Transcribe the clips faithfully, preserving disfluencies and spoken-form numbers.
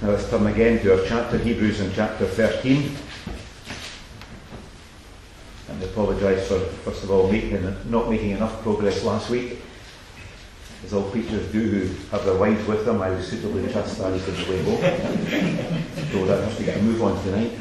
Now let's turn again to our chapter, Hebrews in chapter thirteen. And I apologise for, first of all, making, not making enough progress last week. As all preachers do who have their wives with them, I was suitably chastised in the way home. So that has to get a move on tonight.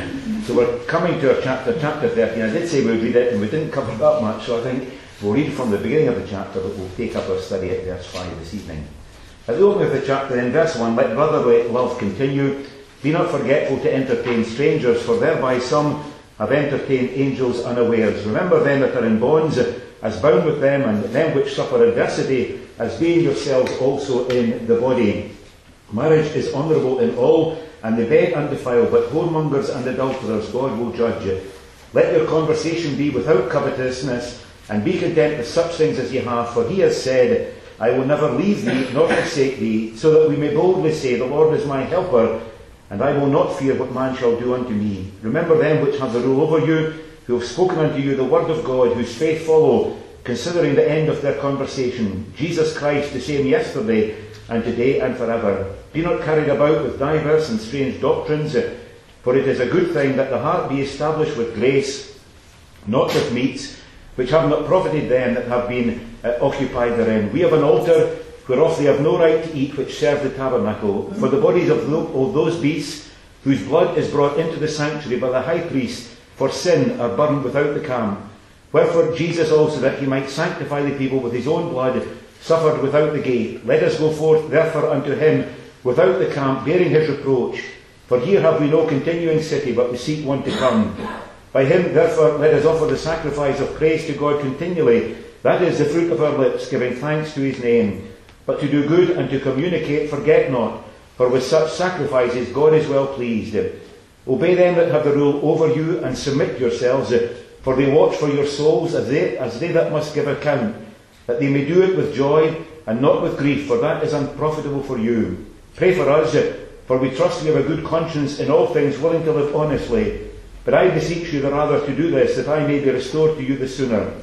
So we're coming to our chapter, chapter thirteen. I did say we'd read it, and we didn't cover that much, so I think we'll read from the beginning of the chapter, but we'll take up our study at verse five this evening. At the opening of the chapter, in verse one, let brotherly love continue. Be not forgetful to entertain strangers, for thereby some have entertained angels unawares. Remember them that are in bonds, as bound with them, and them which suffer adversity, as being yourselves also in the body. Marriage is honourable in all, and the bed undefiled, but whoremongers and adulterers God will judge. Let your conversation be without covetousness, and be content with such things as ye have, for he has said, I will never leave thee, nor forsake thee, so that we may boldly say, the Lord is my helper, and I will not fear what man shall do unto me. Remember them which have the rule over you, who have spoken unto you the word of God, whose faith follow, considering the end of their conversation. Jesus Christ, the same yesterday, and today, and forever. Be not carried about with diverse and strange doctrines, for it is a good thing that the heart be established with grace, not with meats, which have not profited them that have been uh, occupied therein. We have an altar, whereof they have no right to eat, which serve the tabernacle. For the bodies of, the, of those beasts, whose blood is brought into the sanctuary by the high priest, for sin, are burned without the camp. Wherefore Jesus also, that he might sanctify the people with his own blood, suffered without the gate. Let us go forth therefore unto him without the camp, bearing his reproach. For here have we no continuing city, but we seek one to come. By him therefore let us offer the sacrifice of praise to God continually, that is the fruit of our lips, giving thanks to his name. But to do good and to communicate forget not, for with such sacrifices God is well pleased. Obey them that have the rule over you, and submit yourselves, for they watch for your souls as they, as they that must give account, that they may do it with joy and not with grief, for that is unprofitable for you. Pray for us, for we trust we have a good conscience in all things, willing to live honestly. But I beseech you the rather to do this, that I may be restored to you the sooner.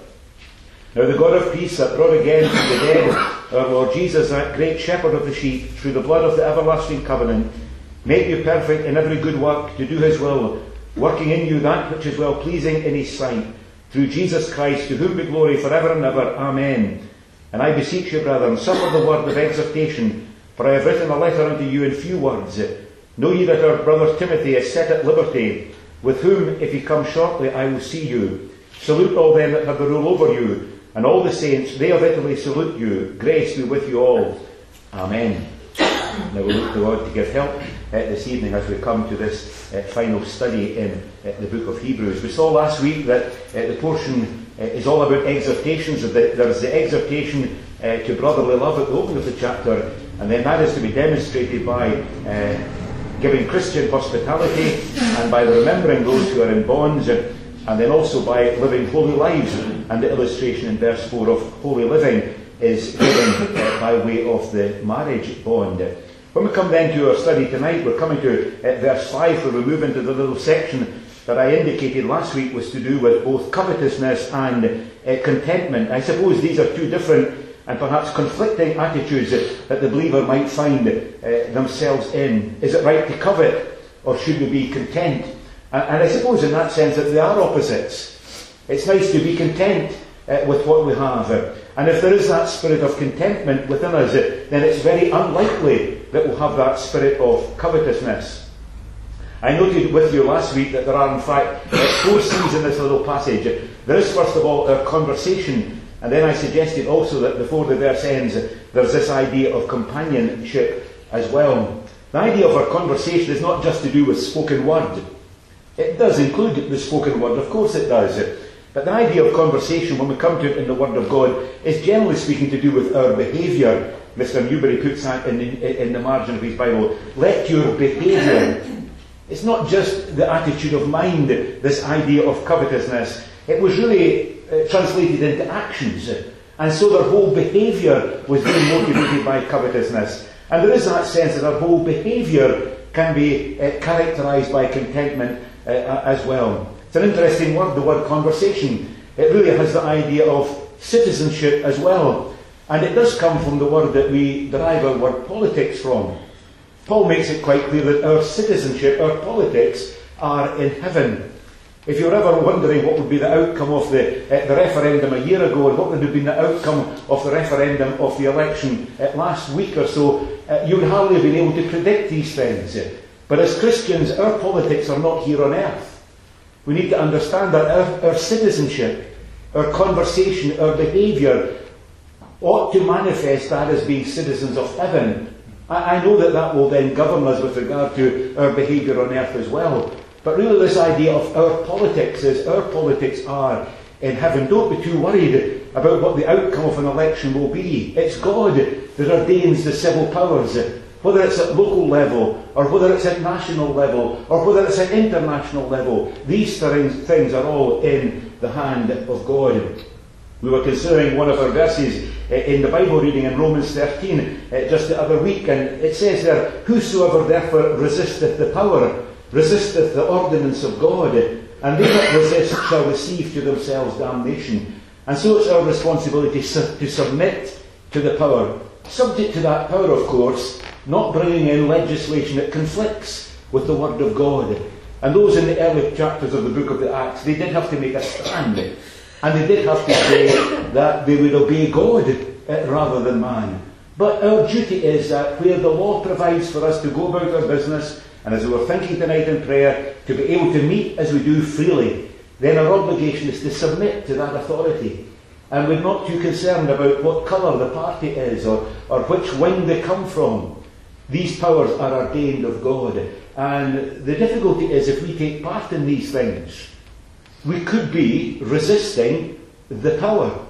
Now the God of peace, that brought again from the dead our Lord Jesus, that great shepherd of the sheep, through the blood of the everlasting covenant, make you perfect in every good work, to do his will, working in you that which is well pleasing in his sight, through Jesus Christ, to whom be glory for ever and ever. Amen. And I beseech you, brethren, suffer the word of exhortation, for I have written a letter unto you in few words. Know ye that our brother Timothy is set at liberty, with whom, if he come shortly, I will see you. Salute all them that have the rule over you, and all the saints, they of Italy salute you. Grace be with you all. Amen. Now we look to God to give help uh, this evening as we come to this uh, final study in uh, the book of Hebrews. We saw last week that uh, the portion uh, is all about exhortations. There's the exhortation uh, to brotherly love at the opening of the chapter, and then that is to be demonstrated by uh, giving Christian hospitality, and by remembering those who are in bonds, and, and then also by living holy lives. And the illustration in verse four of holy living is given uh, by way of the marriage bond. When we come then to our study tonight, we're coming to uh, verse five, where we move into the little section that I indicated last week was to do with both covetousness and uh, contentment. I suppose these are two different and perhaps conflicting attitudes that the believer might find uh, themselves in. Is it right to covet, or should we be content? And, and I suppose in that sense that they are opposites. It's nice to be content uh, with what we have. And if there is that spirit of contentment within us, uh, then it's very unlikely that we'll have that spirit of covetousness. I noted with you last week that there are in fact uh, four C's in this little passage. There is first of all our conversation, and then I suggested also that before the verse ends, there's this idea of companionship as well. The idea of our conversation is not just to do with spoken word. It does include the spoken word, of course it does. But the idea of conversation, when we come to it in the Word of God, is generally speaking to do with our behaviour. Mister Newberry puts that in the, in the margin of his Bible. Let your behaviour. It's not just the attitude of mind, this idea of covetousness. It was really uh, translated into actions. And so their whole behaviour was being motivated by covetousness. And there is that sense that our whole behaviour can be uh, characterised by contentment uh, as well. It's an interesting word, the word conversation. It really has the idea of citizenship as well. And it does come from the word that we derive our word politics from. Paul makes it quite clear that our citizenship, our politics, are in heaven. If you're ever wondering what would be the outcome of the, uh, the referendum a year ago, and what would have been the outcome of the referendum of the election uh, last week or so, uh, you would hardly have been able to predict these things. But as Christians, our politics are not here on earth. We need to understand that our, our citizenship, our conversation, our behaviour ought to manifest that as being citizens of heaven. I, I know that that will then govern us with regard to our behaviour on earth as well. But really this idea of our politics is our politics are in heaven. Don't be too worried about what the outcome of an election will be. It's God that ordains the civil powers, whether it's at local level, or whether it's at national level, or whether it's at international level. These things, things are all in the hand of God. We were considering one of our verses in the Bible reading in Romans thirteen just the other week, and it says there, "Whosoever therefore resisteth the power, resisteth the ordinance of God, and they that resist shall receive to themselves damnation." And so it's our responsibility to submit to the power. Subject to that power, of course, not bringing in legislation that conflicts with the Word of God. And those in the early chapters of the book of the Acts, they did have to make a stand. And they did have to say that they would obey God uh, rather than man. But our duty is that where the law provides for us to go about our business, and as we were thinking tonight in prayer, to be able to meet as we do freely, then our obligation is to submit to that authority. And we're not too concerned about what colour the party is, or, or which wing they come from. These powers are ordained of God. And the difficulty is, if we take part in these things, we could be resisting the power.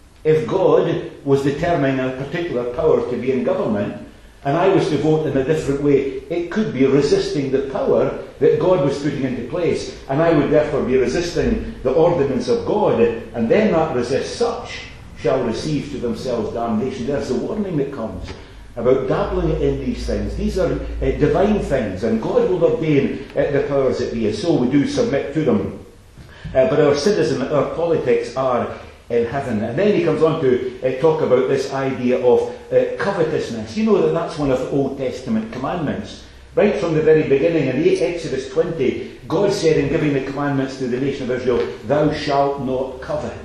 If God was determining a particular power to be in government, and I was to vote in a different way, it could be resisting the power that God was putting into place, and I would therefore be resisting the ordinance of God, and then that resist such shall receive to themselves damnation. There's the warning that comes about dabbling in these things. These are uh, divine things, and God will ordain uh, the powers that be, and so we do submit to them. Uh, but our citizen, our politics are in heaven. And then he comes on to uh, talk about this idea of uh, covetousness. You know that that's one of the Old Testament commandments. Right from the very beginning, in Exodus twenty, God said in giving the commandments to the nation of Israel, "Thou shalt not covet."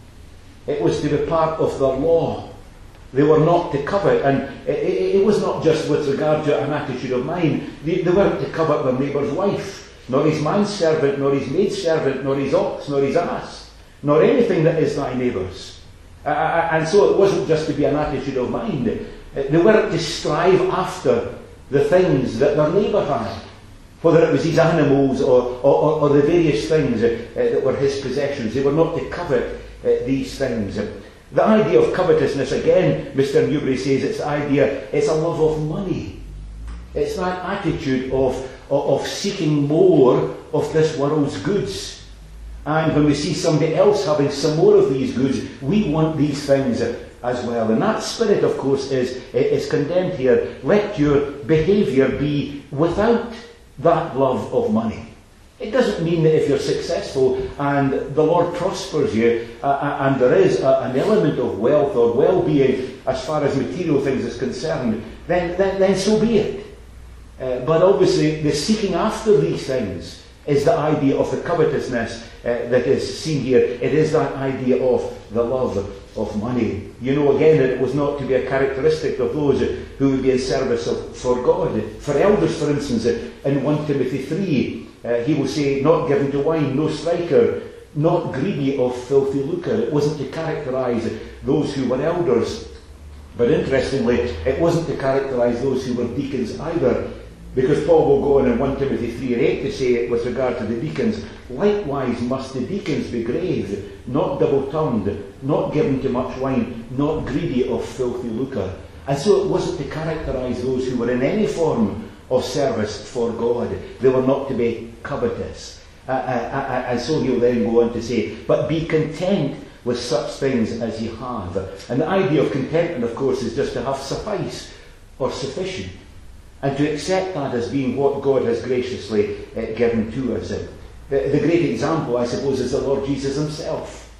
It was to be part of the law. They were not to covet, and it, it, it was not just with regard to an attitude of mind. They, they weren't to covet their neighbour's wife, nor his manservant, nor his maidservant, nor his ox, nor his ass, nor anything that is thy neighbour's. Uh, and so it wasn't just to be an attitude of mind. Uh, they weren't to strive after the things that their neighbour had, whether it was his animals or, or, or the various things uh, uh, that were his possessions. They were not to covet uh, these things. The idea of covetousness, again, Mister Newbury says, it's the idea, it's a love of money. It's that attitude of, of, of seeking more of this world's goods. And when we see somebody else having some more of these goods, we want these things as well. And that spirit, of course, is, is condemned here. Let your behaviour be without that love of money. It doesn't mean that if you're successful and the Lord prospers you, uh, and there is a, an element of wealth or well-being as far as material things is concerned, then, then, then so be it. Uh, but obviously the seeking after these things is the idea of the covetousness uh, that is seen here. It is that idea of the love of money. You know again that it was not to be a characteristic of those who would be in service of, for God. For elders, for instance, in First Timothy three, uh, he will say, not given to wine, no striker, not greedy of filthy lucre. It wasn't to characterise those who were elders. But interestingly, it wasn't to characterise those who were deacons either. Because Paul will go on in First Timothy three and eight to say, with regard to the deacons, likewise must the deacons be grave, not double-tongued, not given to much wine, not greedy of filthy lucre. And so it wasn't to characterise those who were in any form of service for God. They were not to be covetous. Uh, uh, uh, and so he'll then go on to say, but be content with such things as you have. And the idea of contentment, of course, is just to have suffice or sufficient. And to accept that as being what God has graciously uh, given to us. Uh, the, the great example, I suppose, is the Lord Jesus himself.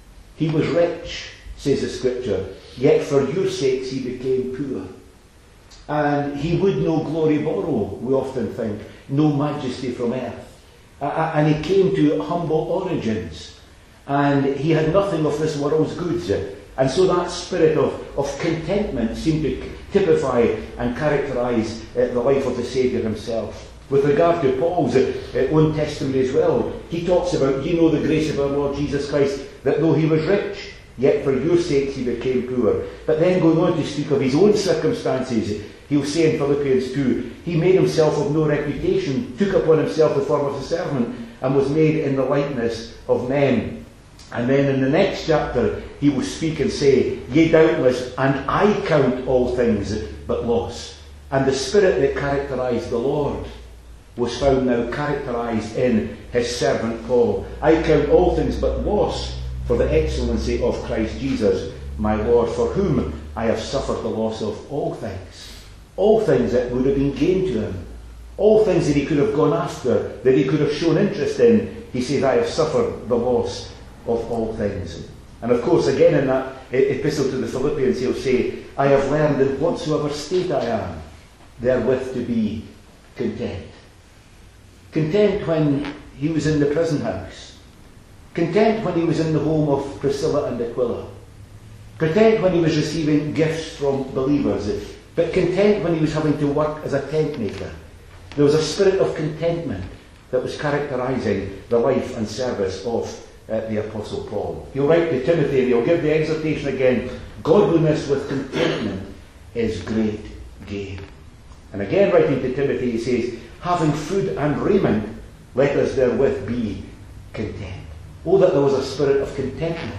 He was rich, says the Scripture, yet for your sakes he became poor. And he would no glory borrow, we often think, no majesty from earth. Uh, and he came to humble origins. And he had nothing of this world's goods. And so that spirit of, of contentment seemed to typify and characterise uh, the life of the Saviour himself. With regard to Paul's uh, own testimony as well, he talks about, you know the grace of our Lord Jesus Christ, that though he was rich, yet for your sakes he became poor. But then going on to speak of his own circumstances, he'll say in Philippians two, he made himself of no reputation, took upon himself the form of a servant, and was made in the likeness of men. And then in the next chapter, he will speak and say, yea, doubtless, and I count all things but loss. And the spirit that characterised the Lord was found now characterised in his servant Paul. I count all things but loss for the excellency of Christ Jesus, my Lord, for whom I have suffered the loss of all things. All things that would have been gain to him. All things that he could have gone after, that he could have shown interest in. He says, I have suffered the loss of all things. And of course, again in that epistle to the Philippians, he'll say, I have learned in whatsoever state I am, therewith to be content. Content when he was in the prison house. Content when he was in the home of Priscilla and Aquila. Content when he was receiving gifts from believers. But content when he was having to work as a tent maker. There was a spirit of contentment that was characterising the life and service of uh, the Apostle Paul. He'll write to Timothy and he'll give the exhortation again, godliness with contentment is great gain. And again writing to Timothy he says, having food and raiment, let us therewith be content. Oh, that there was a spirit of contentment.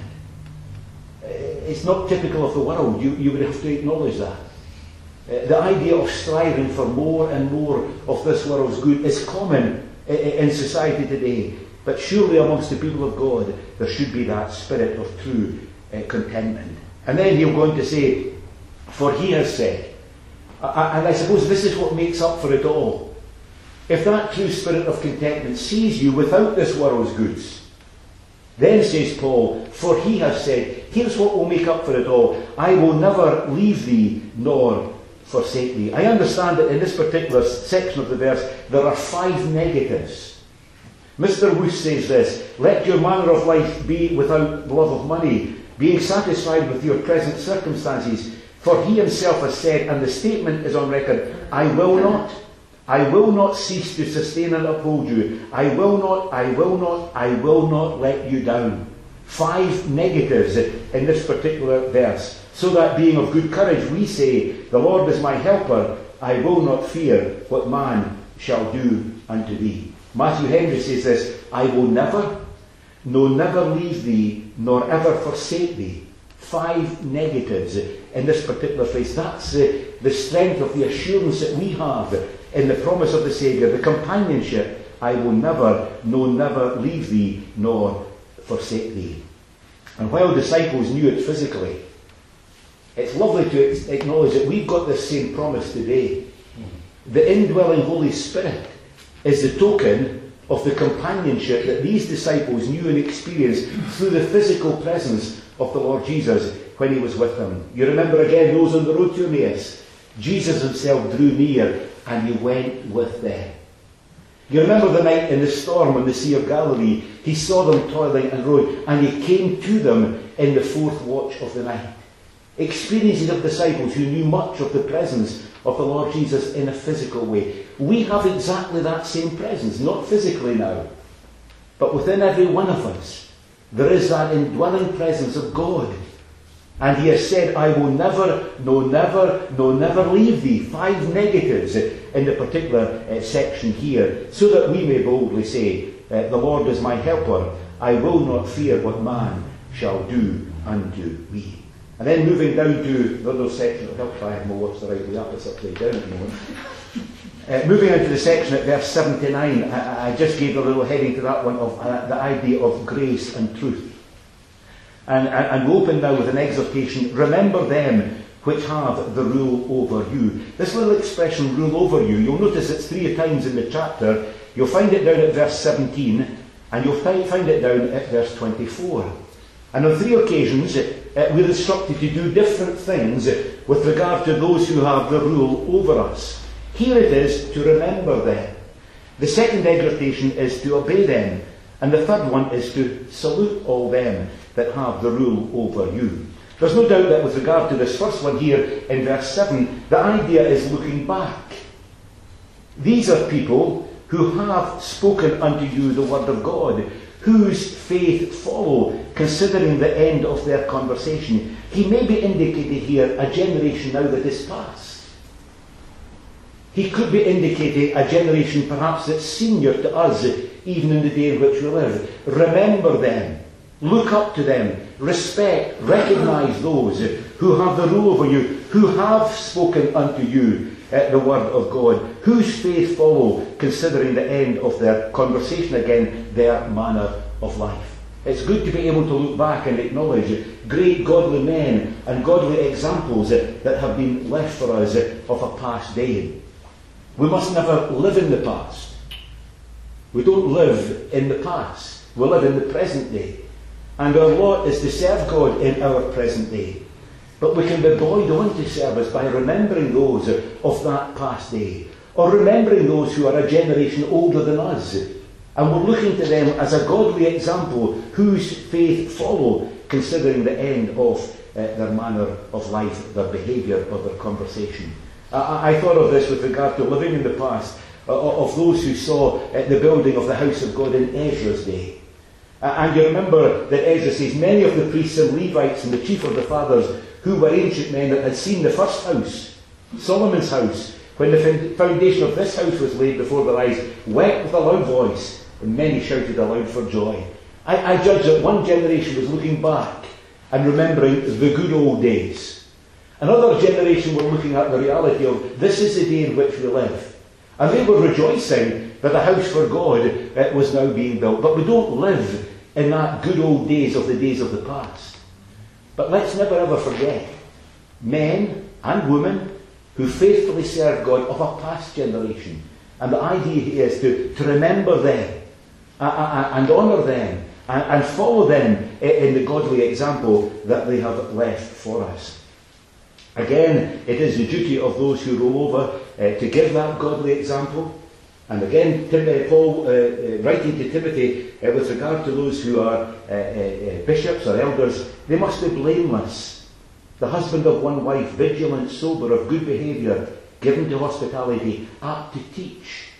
It's not typical of the world. You, you would have to acknowledge that. Uh, the idea of striving for more and more of this world's good is common uh, in society today. But surely amongst the people of God, there should be that spirit of true uh, contentment. And then he'll go on to say, for he has said, uh, and I suppose this is what makes up for it all. If that true spirit of contentment sees you without this world's goods, then says Paul, for he has said, here's what will make up for it all. I will never leave thee nor forsake thee. I understand that in this particular section of the verse, there are five negatives. Mister Woos says this, let your manner of life be without love of money, being satisfied with your present circumstances. For he himself has said, and the statement is on record, I will not. I will not cease to sustain and uphold you. I will not, I will not, I will not let you down. Five negatives in this particular verse. So that being of good courage, we say, the Lord is my helper. I will not fear what man shall do unto thee. Matthew Henry says this, I will never, no never leave thee, nor ever forsake thee. Five negatives in this particular phrase. That's uh, the strength of the assurance that we have in the promise of the Saviour, the companionship. I will never, no never leave thee, nor forsake thee. And while disciples knew it physically, it's lovely to acknowledge that we've got this same promise today. The indwelling Holy Spirit is the token of the companionship that these disciples knew and experienced through the physical presence of the Lord Jesus when he was with them. You remember again those on the road to Emmaus. Jesus himself drew near and he went with them. You remember the night in the storm on the Sea of Galilee. He saw them toiling and rowing, and he came to them in the fourth watch of the night. Experiences of disciples who knew much of the presence of the Lord Jesus in a physical way. We have exactly that same presence, not physically now, but within every one of us. There is that indwelling presence of God. And he has said, I will never, no never, no never leave thee. Five negatives in the particular uh, section here, so that we may boldly say, uh, the Lord is my helper. I will not fear what man shall do unto me. And then moving down to the little section, it'll help if I have my watch the right way up, it's upside down at the moment. Uh, moving into the section at verse seventy-nine, I, I just gave a little heading to that one of uh, the idea of grace and truth. And, and, and we'll open now with an exhortation, remember them which have the rule over you. This little expression, rule over you, you'll notice it's three times in the chapter. You'll find it down at verse seventeen, and you'll find it down at verse twenty-four. And on three occasions, it, uh, we're instructed to do different things with regard to those who have the rule over us. Here it is to remember them. The second exhortation is to obey them. And the third one is to salute all them that have the rule over you. There's no doubt that with regard to this first one here in verse seven, the idea is looking back. These are people who have spoken unto you the word of God, whose faith follow, considering the end of their conversation. He may be indicated here a generation now that is past. He could be indicating a generation perhaps that's senior to us, even in the day in which we live. Remember them. Look up to them. Respect, recognise those who have the rule over you, who have spoken unto you uh, the word of God, whose faith follow, considering the end of their conversation, again, their manner of life. It's good to be able to look back and acknowledge great godly men and godly examples that have been left for us of a past day. We must never live in the past. We don't live in the past. We live in the present day. And our lot is to serve God in our present day. But we can be buoyed on to service by remembering those of that past day, or remembering those who are a generation older than us. And we're looking to them as a godly example whose faith follow, considering the end of uh, their manner of life, their behaviour, or their conversation. I, I thought of this with regard to living in the past, uh, of those who saw uh, the building of the house of God in Ezra's day. Uh, and you remember that Ezra says, many of the priests and Levites and the chief of the fathers, who were ancient men that had seen the first house, Solomon's house, when the foundation of this house was laid before their eyes, wept with a loud voice, and many shouted aloud for joy. I, I judge that one generation was looking back and remembering the good old days. Another generation were looking at the reality of this is the day in which we live. And they were rejoicing that the house for God uh, was now being built. But we don't live in that good old days of the days of the past. But let's never ever forget men and women who faithfully served God of a past generation. And the idea here is to, to remember them uh, uh, and honour them and, and follow them in the godly example that they have left for us. Again, it is the duty of those who rule over uh, to give that godly example. And again, Tim, uh, Paul, uh, uh, writing to Timothy uh, with regard to those who are uh, uh, bishops or elders, they must be blameless. The husband of one wife, vigilant, sober, of good behaviour, given to hospitality, apt to teach.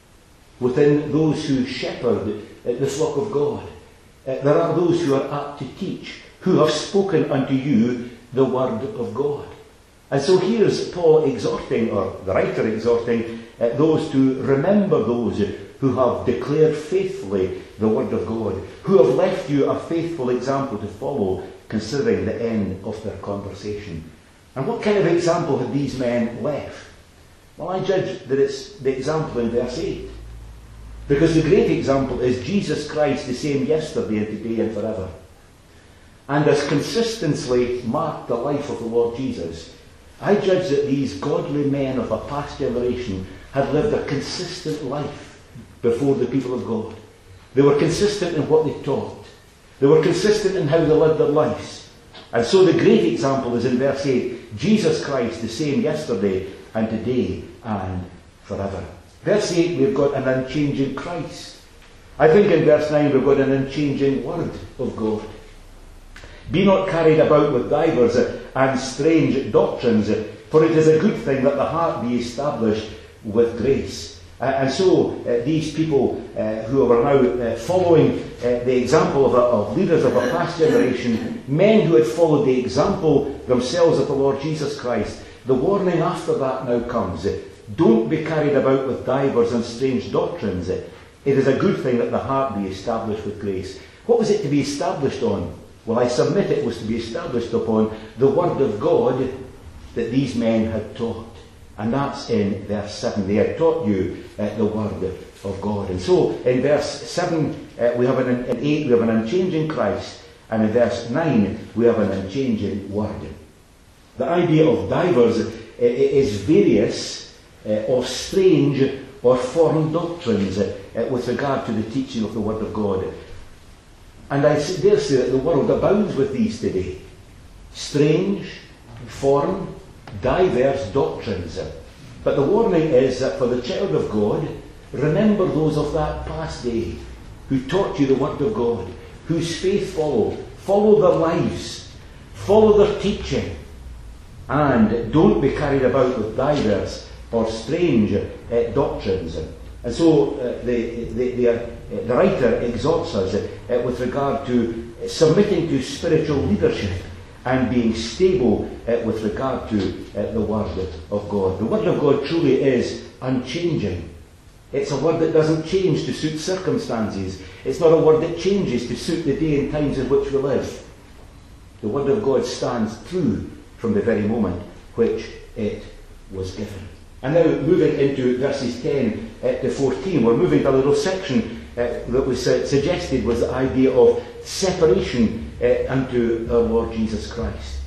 Within those who shepherd uh, the flock of God, uh, there are those who are apt to teach, who have spoken unto you the word of God. And so here's Paul exhorting, or the writer exhorting, uh, those to remember those who have declared faithfully the word of God, who have left you a faithful example to follow, considering the end of their conversation. And what kind of example have these men left? Well, I judge that it's the example in verse eight. Because the great example is Jesus Christ, the same yesterday and today and forever. And has consistently marked the life of the Lord Jesus. I judge that these godly men of a past generation had lived a consistent life before the people of God. They were consistent in what they taught. They were consistent in how they lived their lives. And so the great example is in verse eight, Jesus Christ, the same yesterday and today and forever. Verse eight, we've got an unchanging Christ. I think in verse nine we've got an unchanging word of God. Be not carried about with divers and strange doctrines, for it is a good thing that the heart be established with grace. Uh, and so uh, these people uh, who are now uh, following uh, the example of, a, of leaders of a past generation, men who had followed the example themselves of the Lord Jesus Christ, the warning after that now comes. Don't be carried about with divers and strange doctrines. It is a good thing that the heart be established with grace. What was it to be established on? Well, I submit it was to be established upon the word of God that these men had taught. And that's in verse seven. They had taught you uh, the word of God. And so in verse seven, uh, we have an, in eight, we have an unchanging Christ. And in verse nine, we have an unchanging word. The idea of divers uh, is various uh, or strange or foreign doctrines uh, with regard to the teaching of the word of God. And I dare say that the world abounds with these today. strange, foreign, diverse doctrines. But the warning is that for the child of God, remember those of that past day who taught you the word of God, whose faith follow. Follow their lives. Follow their teaching. And don't be carried about with diverse or strange uh, doctrines. And so uh, the, the, the, uh, the writer exhorts us uh, with regard to submitting to spiritual leadership and being stable uh, with regard to uh, the Word of God. The Word of God truly is unchanging. It's a word that doesn't change to suit circumstances. It's not a word that changes to suit the day and times in which we live. The Word of God stands true from the very moment which it was given. And now moving into verses ten uh, to fourteen, we're moving to a little section uh, that was uh, suggested was the idea of separation uh, unto our Lord Jesus Christ.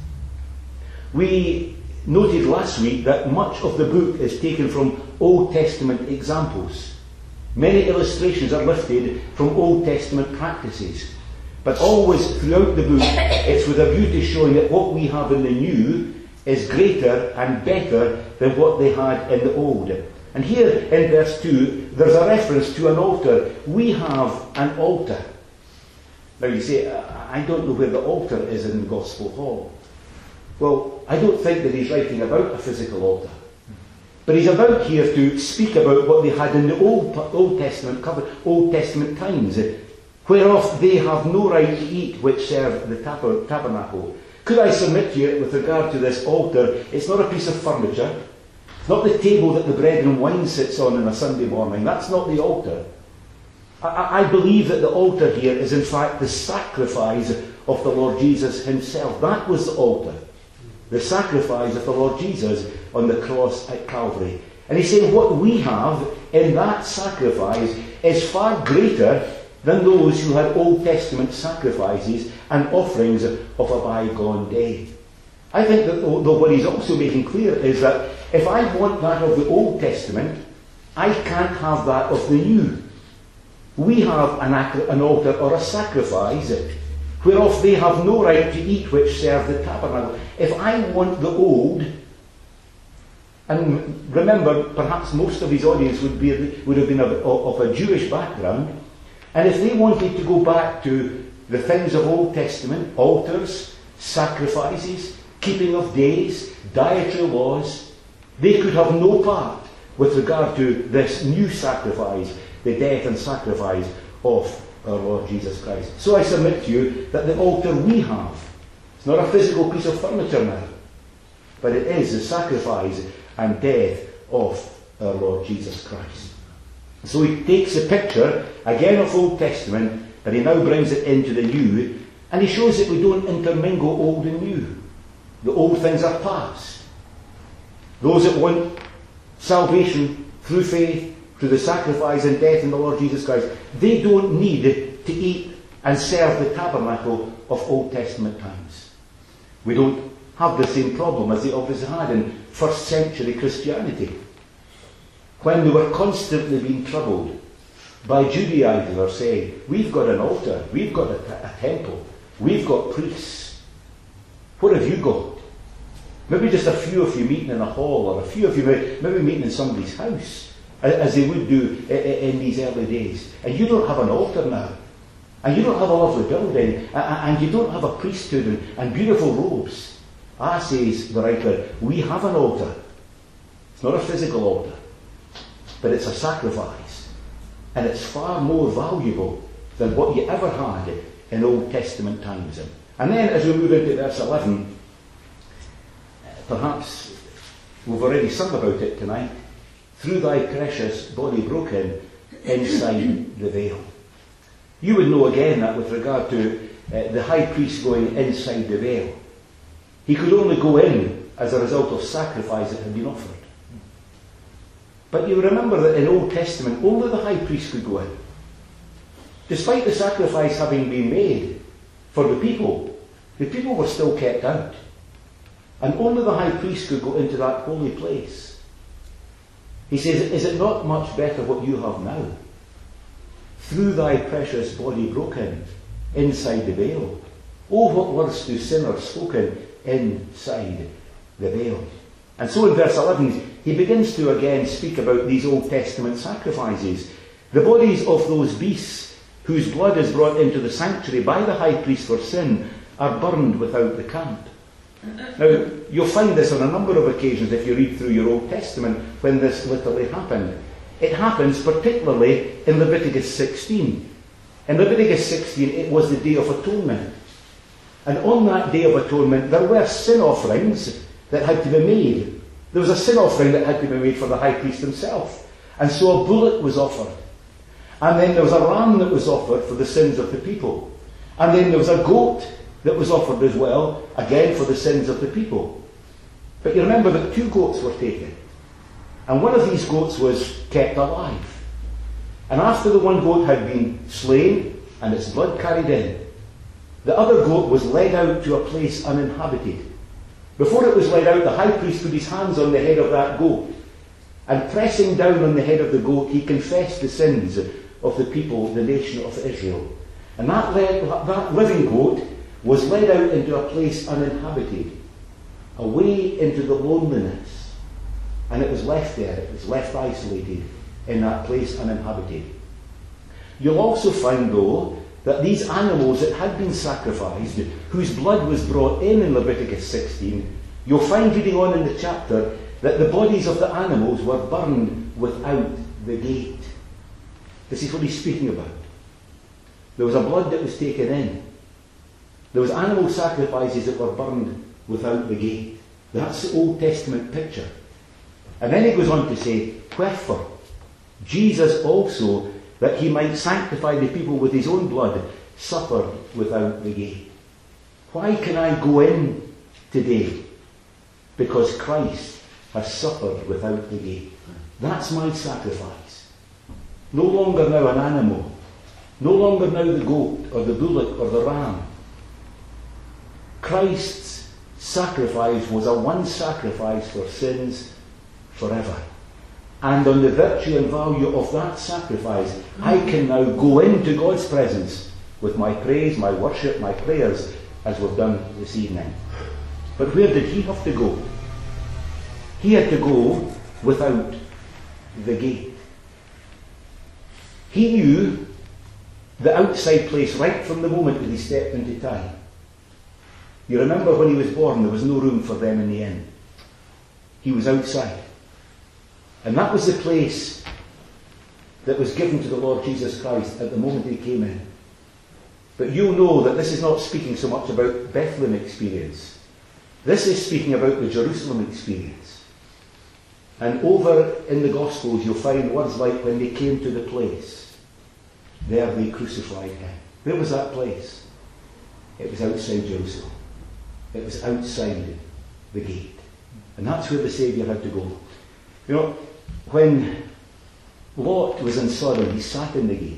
We noted last week that much of the book is taken from Old Testament examples. Many illustrations are lifted from Old Testament practices. But always throughout the book, it's with a view to showing that what we have in the new is greater and better than what they had in the old. And here in verse two, there's a reference to an altar. We have an altar. Now you say, I don't know where the altar is in the Gospel Hall. Well, I don't think that he's writing about a physical altar. But he's about here to speak about what they had in the Old, Old Testament cover, Old Testament times, whereof they have no right to eat which serve the tab- tabernacle. Could I submit to you with regard to this altar, it's not a piece of furniture. It's not the table that the bread and wine sits on on a Sunday morning. That's not the altar. I, I believe that the altar here is in fact the sacrifice of the Lord Jesus himself. That was the altar. The sacrifice of the Lord Jesus on the cross at Calvary. And he's saying what we have in that sacrifice is far greater than those who had Old Testament sacrifices and offerings of a bygone day. I think that though what he's also making clear is that if I want that of the Old Testament, I can't have that of the New. We have an, an altar or a sacrifice whereof they have no right to eat which serve the tabernacle. If I want the old, and remember, perhaps most of his audience would be would have been of, of a Jewish background, and if they wanted to go back to the things of Old Testament, altars, sacrifices, keeping of days, dietary laws, they could have no part with regard to this new sacrifice, the death and sacrifice of our Lord Jesus Christ. So I submit to you that the altar we have, it's not a physical piece of furniture now, but it is the sacrifice and death of our Lord Jesus Christ. So he takes a picture, again of Old Testament, but he now brings it into the New, and he shows that we don't intermingle old and new. The old things are past. Those that want salvation through faith, through the sacrifice and death in the Lord Jesus Christ, they don't need to eat and serve the tabernacle of Old Testament times. We don't have the same problem as they obviously had in first century Christianity, when they were constantly being troubled by Judaizers saying, we've got an altar, we've got a, a temple, we've got priests. What have you got? Maybe just a few of you meeting in a hall, or a few of you maybe meeting in somebody's house, as they would do in these early days. And you don't have an altar now. And you don't have a lovely building. And you don't have a priesthood and beautiful robes. Ah, says the writer, we have an altar. It's not a physical altar, but it's a sacrifice. And it's far more valuable than what you ever had in Old Testament times. And then as we move into verse eleven, perhaps we've already sung about it tonight, through thy precious body broken inside the veil. You would know again that with regard to uh, the high priest going inside the veil, he could only go in as a result of sacrifice that had been offered. But you remember that in Old Testament, only the high priest could go in. Despite the sacrifice having been made for the people, the people were still kept out. And only the high priest could go into that holy place. He says, is it not much better what you have now? Through thy precious body broken inside the veil. Oh, what words do sinners spoken inside the veil. And so in verse eleven, he begins to again speak about these Old Testament sacrifices. The bodies of those beasts whose blood is brought into the sanctuary by the high priest for sin are burned without the camp. Now, you'll find this on a number of occasions if you read through your Old Testament when this literally happened. It happens particularly in Leviticus sixteen. In Leviticus sixteen, it was the Day of Atonement. And on that Day of Atonement, there were sin offerings that had to be made. There was a sin offering that had to be made for the high priest himself. And so a bullock was offered. And then there was a ram that was offered for the sins of the people. And then there was a goat that was offered as well, again for the sins of the people. But you remember that two goats were taken. And one of these goats was kept alive. And after the one goat had been slain and its blood carried in, the other goat was led out to a place uninhabited. Before it was led out, the high priest put his hands on the head of that goat, and pressing down on the head of the goat, he confessed the sins of the people, the nation of Israel. And that, led, that living goat was led out into a place uninhabited, away into the loneliness. And it was left there, it was left isolated in that place uninhabited. You'll also find, though, that these animals that had been sacrificed, whose blood was brought in in Leviticus sixteen, you'll find reading on in the chapter that the bodies of the animals were burned without the gate. This is what he's speaking about. There was a blood that was taken in. There was animal sacrifices that were burned without the gate. That's the Old Testament picture. And then he goes on to say, wherefore, Jesus also, that he might sanctify the people with his own blood, suffered without the gate. Why can I go in today? Because Christ has suffered without the gate. That's my sacrifice. No longer now an animal. No longer now the goat or the bullock or the ram. Christ's sacrifice was a one sacrifice for sins forever. And on the virtue and value of that sacrifice, I can now go into God's presence with my praise, my worship, my prayers, as we've done this evening. But where did he have to go? He had to go without the gate. He knew the outside place right from the moment that he stepped into time. You remember when he was born, there was no room for them in the inn. He was outside. And that was the place that was given to the Lord Jesus Christ at the moment he came in. But you know that this is not speaking so much about Bethlehem experience. This is speaking about the Jerusalem experience. And over in the Gospels you'll find words like, when they came to the place, there they crucified him. Where was that place? It was outside Jerusalem. It was outside the gate. And that's where the Saviour had to go. You know, when Lot was in Sodom, he sat in the gate.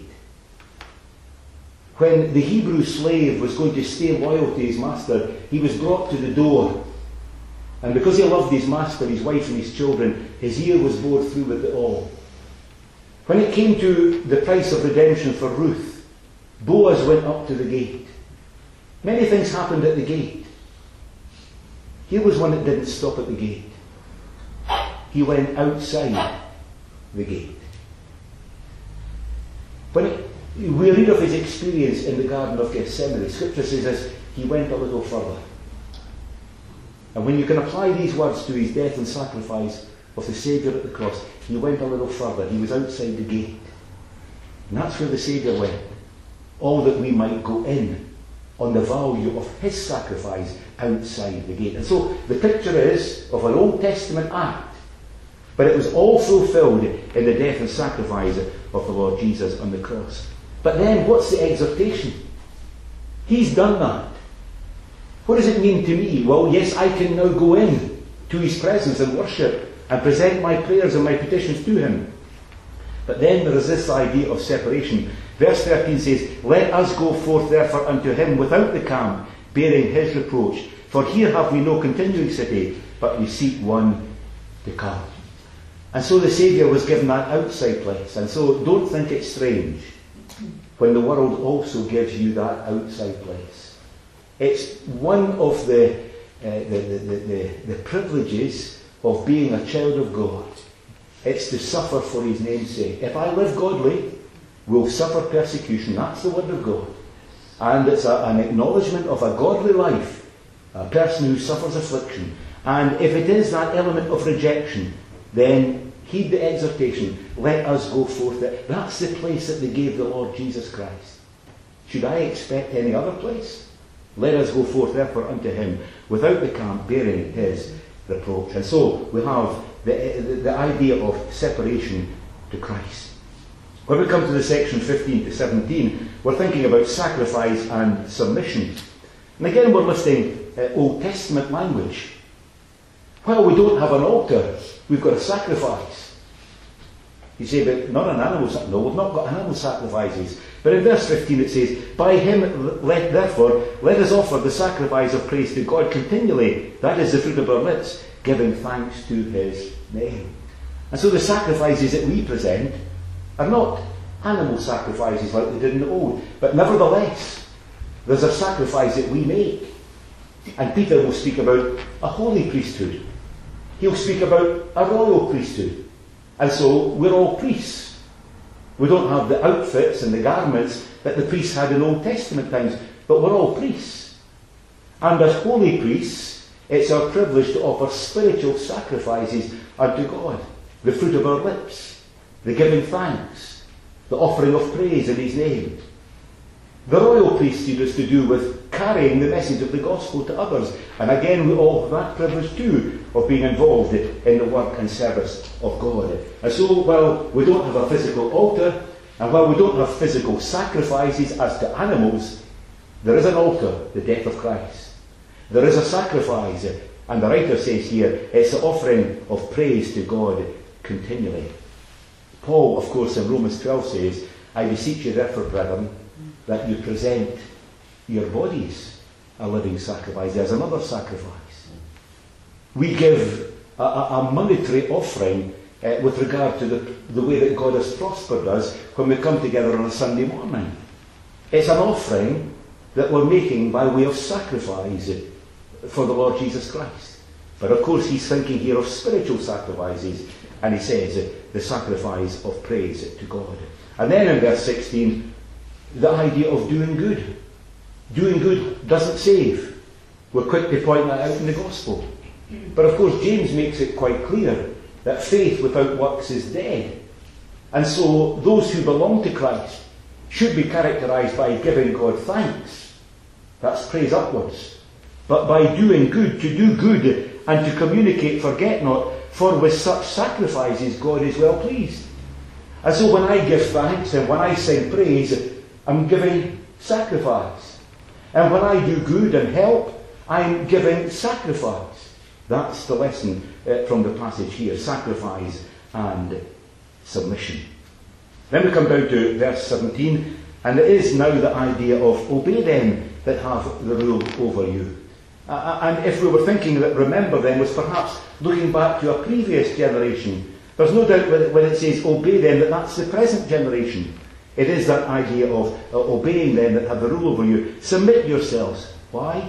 When the Hebrew slave was going to stay loyal to his master, he was brought to the door. And because he loved his master, his wife and his children, his ear was bored through with it all. When it came to the price of redemption for Ruth, Boaz went up to the gate. Many things happened at the gate. Here was one that didn't stop at the gate. He went outside the gate. When it, we read of his experience in the Garden of Gethsemane, Scripture says this, he went a little further. And when you can apply these words to his death and sacrifice of the Saviour at the cross, he went a little further. He was outside the gate. And that's where the Saviour went. All that we might go in on the value of his sacrifice outside the gate. And so the picture is of an Old Testament act, but it was all fulfilled in the death and sacrifice of the Lord Jesus on the cross. But then what's the exhortation? He's done that. What does it mean to me? Well, yes, I can now go in to his presence and worship and present my prayers and my petitions to him. But then there is this idea of separation. Verse thirteen says, let us go forth therefore unto him without the camp, bearing his reproach. For here have we no continuing city, but we seek one to come. And so the Saviour was given that outside place. And so don't think it's strange when the world also gives you that outside place. It's one of the uh, the, the, the, the, the privileges of being a child of God. It's to suffer for his name's sake. If I live godly, we'll suffer persecution. That's the word of God. And it's a, an acknowledgement of a godly life, a person who suffers affliction. And if it is that element of rejection, then heed the exhortation, let us go forth. That's the place that they gave the Lord Jesus Christ. Should I expect any other place? Let us go forth therefore unto him, without the camp, bearing his reproach. And so we have the, the, the idea of separation to Christ. When we come to the section fifteen to seventeen, we're thinking about sacrifice and submission. And again we're listing uh, Old Testament language. Well, we don't have an altar, we've got a sacrifice. You say, but not an animal sacrifice. No, we've not got animal sacrifices. But in verse fifteen it says, by him, let, therefore, let us offer the sacrifice of praise to God continually. That is the fruit of our lips, giving thanks to his name. And so the sacrifices that we present are not animal sacrifices like they did in the old. But nevertheless, there's a sacrifice that we make. And Peter will speak about a holy priesthood. He'll speak about a royal priesthood. And so we're all priests. We don't have the outfits and the garments that the priests had in Old Testament times, but we're all priests. And as holy priests, it's our privilege to offer spiritual sacrifices unto God. The fruit of our lips, the giving thanks, the offering of praise in his name. The royal priesthood is to do with carrying the message of the gospel to others. And again, we all have that privilege too, of being involved in the work and service of God. And so, while we don't have a physical altar, and while we don't have physical sacrifices as to animals, there is an altar, the death of Christ. There is a sacrifice, and the writer says here, it's the offering of praise to God continually. Paul, of course, in Romans twelve says, I beseech you therefore, brethren, that you present your bodies a living sacrifice. There's another sacrifice. We give a, a, a monetary offering uh, with regard to the, the way that God has prospered us when we come together on a Sunday morning. It's an offering that we're making by way of sacrifice for the Lord Jesus Christ. But of course he's thinking here of spiritual sacrifices, and he says the sacrifice of praise to God. And then in verse sixteen, the idea of doing good. Doing good doesn't save. We're quick to point that out in the gospel. But of course James makes it quite clear that faith without works is dead. And so those who belong to Christ should be characterized by giving God thanks. That's praise upwards. But by doing good, to do good and to communicate, forget not, for with such sacrifices God is well pleased. And so when I give thanks and when I sing praise, I'm giving sacrifice. And when I do good and help, I'm giving sacrifice. That's the lesson uh, from the passage here, sacrifice and submission. Then we come down to verse seventeen, and it is now the idea of obey them that have the rule over you. Uh, and if we were thinking that remember them was perhaps looking back to a previous generation, there's no doubt when it says obey them that that's the present generation. It is that idea of uh, obeying them that have the rule over you. Submit yourselves. Why?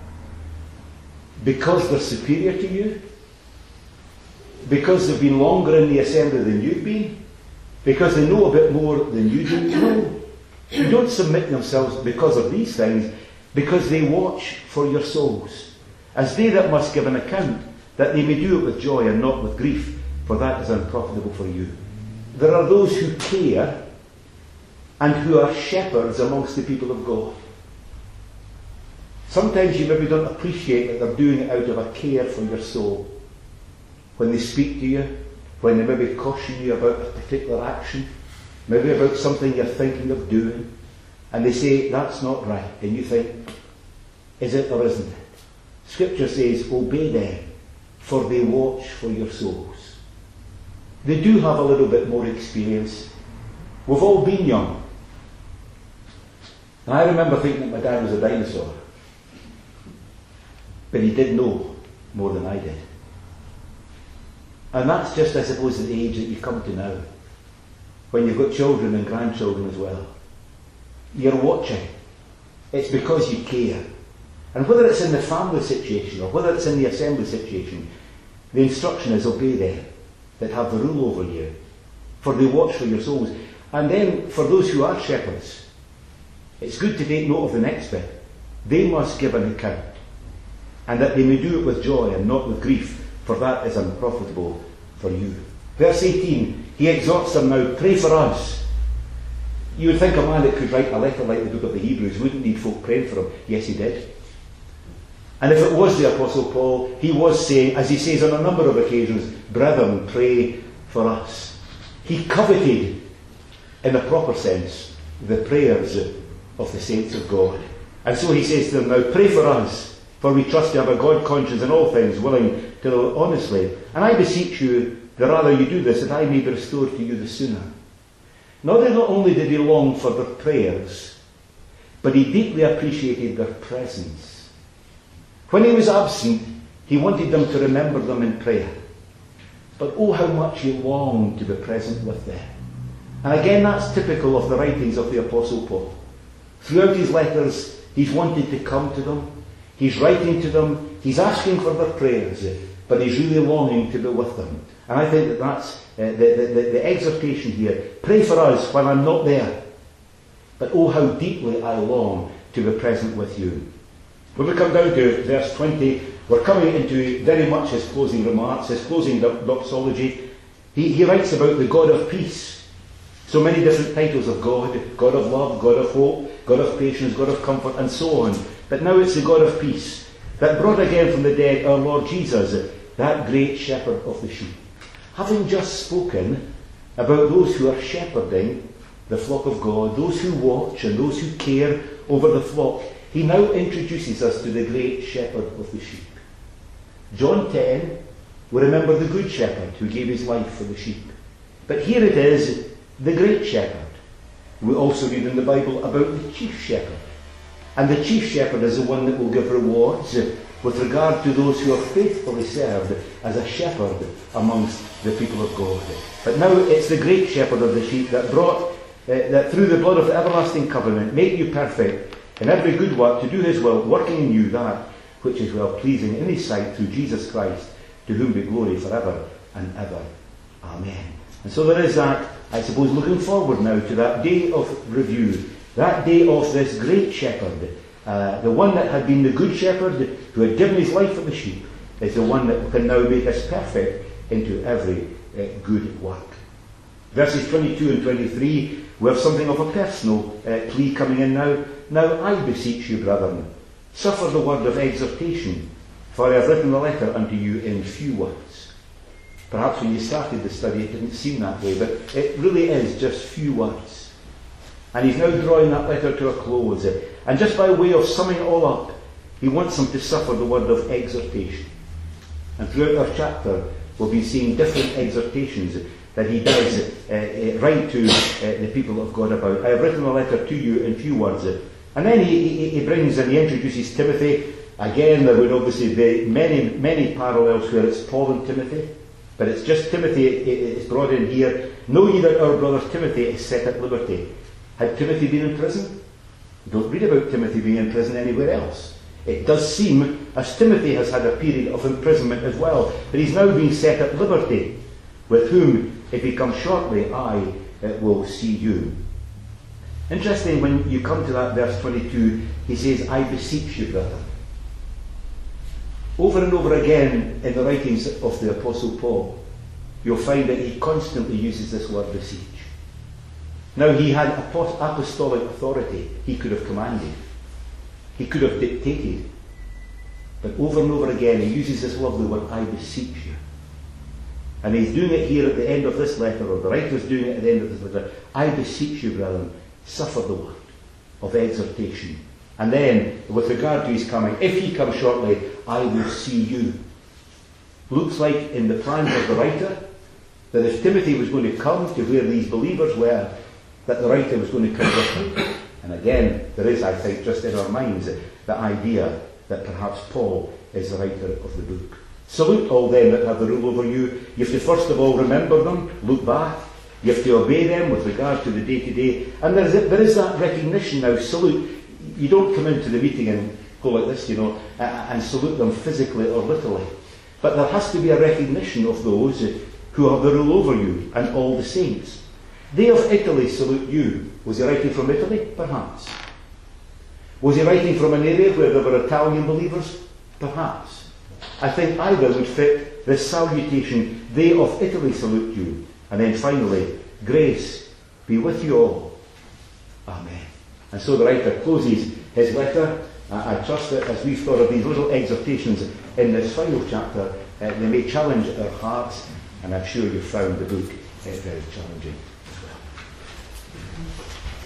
Because they're superior to you? Because they've been longer in the assembly than you've been? Because they know a bit more than you do? No. You don't submit themselves because of these things, because they watch for your souls, as they that must give an account, that they may do it with joy and not with grief, for that is unprofitable for you. There are those who care and who are shepherds amongst the people of God. Sometimes you maybe don't appreciate that they're doing it out of a care for your soul. When they speak to you, when they maybe caution you about a particular action, maybe about something you're thinking of doing, and they say, that's not right, and you think, is it or isn't it? Scripture says, obey them, for they watch for your souls. They do have a little bit more experience. We've all been young. And I remember thinking that my dad was a dinosaur. But he did know more than I did. And that's just, I suppose, the age that you come to now. When you've got children and grandchildren as well. You're watching. It's because you care. And whether it's in the family situation or whether it's in the assembly situation, the instruction is obey them that have the rule over you, for they watch for your souls. And then for those who are shepherds, it's good to take note of the next bit. They must give an account, and that they may do it with joy and not with grief, for that is unprofitable for you. Verse eighteen, he exhorts them now, pray for us. You would think a man that could write a letter like the book of the Hebrews wouldn't need folk praying for him. Yes, he did. And if it was the Apostle Paul, he was saying, as he says on a number of occasions, brethren, pray for us. He coveted, in a proper sense, the prayers of the saints of God. And so he says to them, now pray for us, for we trust to have a God conscience in all things, willing to live honestly. And I beseech you, the rather you do this, that I may be restored to you the sooner. Now, not only did he long for their prayers, but he deeply appreciated their presence. When he was absent, he wanted them to remember them in prayer. But oh, how much he longed to be present with them. And again, that's typical of the writings of the Apostle Paul. Throughout his letters, he's wanted to come to them. He's writing to them. He's asking for their prayers. But he's really longing to be with them. And I think that that's uh, the, the, the exhortation here. Pray for us when I'm not there. But oh, how deeply I long to be present with you. When we come down to verse twenty, we're coming into very much his closing remarks, his closing doxology. He, he writes about the God of peace. So many different titles of God. God of love, God of hope, God of patience, God of comfort, and so on. But now it's the God of peace that brought again from the dead our Lord Jesus, that great shepherd of the sheep. Having just spoken about those who are shepherding the flock of God, those who watch and those who care over the flock, he now introduces us to the great shepherd of the sheep. John ten, we remember the good shepherd who gave his life for the sheep. But here it is, the great shepherd. We also read in the Bible about the chief shepherd. And the chief shepherd is the one that will give rewards with regard to those who are faithfully served as a shepherd amongst the people of God. But now it's the great shepherd of the sheep that brought, uh, that through the blood of the everlasting covenant, made you perfect in every good work to do his will, working in you that which is well pleasing in his sight through Jesus Christ, to whom be glory forever and ever. Amen. And so there is that, I suppose, looking forward now to that day of review, that day of this great shepherd, uh, the one that had been the good shepherd, who had given his life for the sheep, is the one that can now make us perfect into every uh, good work. Verses twenty-two and twenty-three, we have something of a personal uh, plea coming in now. Now I beseech you, brethren, suffer the word of exhortation, for I have written a letter unto you in few words. Perhaps when you started the study it didn't seem that way, but it really is just few words. And he's now drawing that letter to a close. And just by way of summing it all up, he wants them to suffer the word of exhortation. And throughout our chapter, we'll be seeing different exhortations that he does uh, uh, write to uh, the people of God about. I have written a letter to you in few words. And then he, he, he brings and he introduces Timothy. Again, there would obviously be many, many parallels where it's Paul and Timothy. But it's just Timothy is brought in here. Know ye that our brother Timothy is set at liberty. Had Timothy been in prison? We don't read about Timothy being in prison anywhere else. It does seem as Timothy has had a period of imprisonment as well. But he's now being set at liberty, with whom, if he comes shortly, I uh, will see you. Interesting, when you come to that verse twenty-two, he says, I beseech you, brother. Over and over again in the writings of the Apostle Paul, you'll find that he constantly uses this word beseech. Now, he had apostolic authority. He could have commanded. He could have dictated. But over and over again, he uses this lovely word, I beseech you. And he's doing it here at the end of this letter, or the writer's doing it at the end of this letter. I beseech you, brethren, suffer the word of exhortation. And then, with regard to his coming, if he comes shortly, I will see you. Looks like in the plans of the writer, that if Timothy was going to come to where these believers were, that the writer was going to come with him. And again, there is, I think, just in our minds, the idea that perhaps Paul is the writer of the book. Salute all them that have the rule over you. You have to first of all remember them, look back. You have to obey them with regard to the day-to-day. And there is, there is that recognition now, salute. You don't come into the meeting and go like this, you know, and salute them physically or literally. But there has to be a recognition of those who have the rule over you and all the saints. They of Italy salute you. Was he writing from Italy? Perhaps. Was he writing from an area where there were Italian believers? Perhaps. I think either would fit this salutation. They of Italy salute you. And then finally, grace be with you all. Amen. And so the writer closes his letter. I trust that as we've thought of these little exhortations in this final chapter, uh, they may challenge our hearts, and I'm sure you've found the book uh, very challenging.